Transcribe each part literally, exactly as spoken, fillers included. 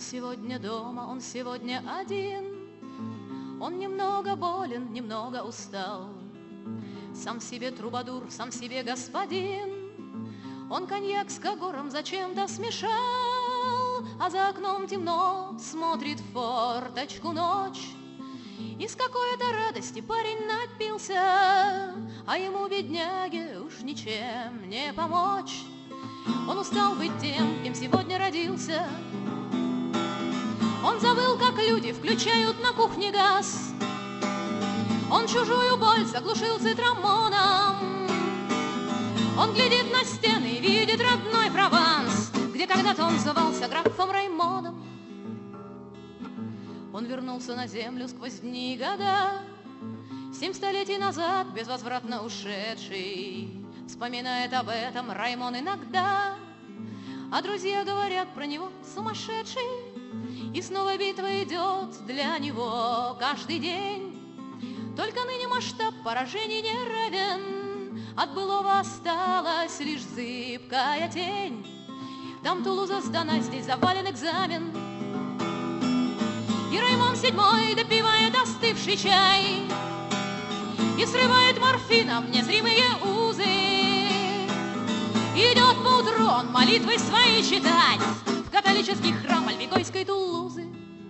сегодня дома, он сегодня один. Он немного болен, немного устал. Сам себе трубадур, сам себе господин. Он коньяк с когором зачем-то смешал, а за окном темно, смотрит в форточку ночь. И с какой-то радости парень напился, а ему, бедняге, уж ничем не помочь. Он устал быть тем, кем сегодня родился. Он забыл, как люди включают на кухне газ. Он чужую боль заглушил цитрамоном. Он глядит на стены и видит родной Прованс, где когда-то он звался графом Раймоном. Он вернулся на землю сквозь дни и года, семь столетий назад безвозвратно ушедший. Вспоминает об этом Раймон иногда, а друзья говорят про него сумасшедший. И снова битва идет для него каждый день. Только ныне масштаб поражений не равен, от былого осталась лишь зыбкая тень. Там Тулуза сдана, здесь завален экзамен. И Раймон седьмой допивает остывший чай и срывает морфином незримые узы. Идет поутру он молитвы свои читать в католический храм Альбегойской Тулузы.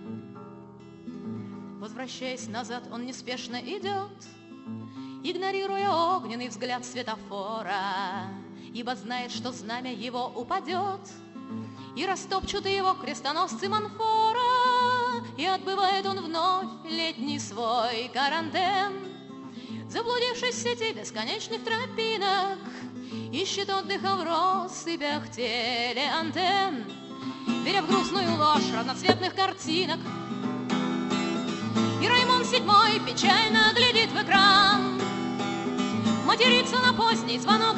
Возвращаясь назад, он неспешно идет, игнорируя огненный взгляд светофора, ибо знает, что знамя его упадет, и растопчут его крестоносцы Монфора, и отбывает он вновь летний свой карантен. Заблудившись в сети бесконечных тропинок, ищет отдыха в россыпях телеантенн, веря в грустную ложь разноцветных картинок. И Раймон седьмой печально глядит в экран, матерится на поздний звонок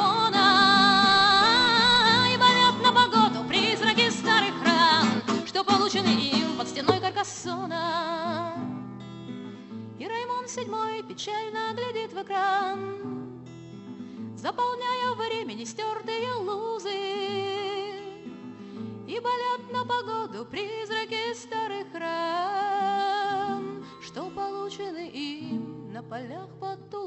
телефона, и болят на погоду призраки старых ран, что получены им под стеной Каркассона. И Раймон седьмой печально глядит в экран, заполняя времени стертые лузы, и болят на погоду призраки старых ран, что получены им на полях под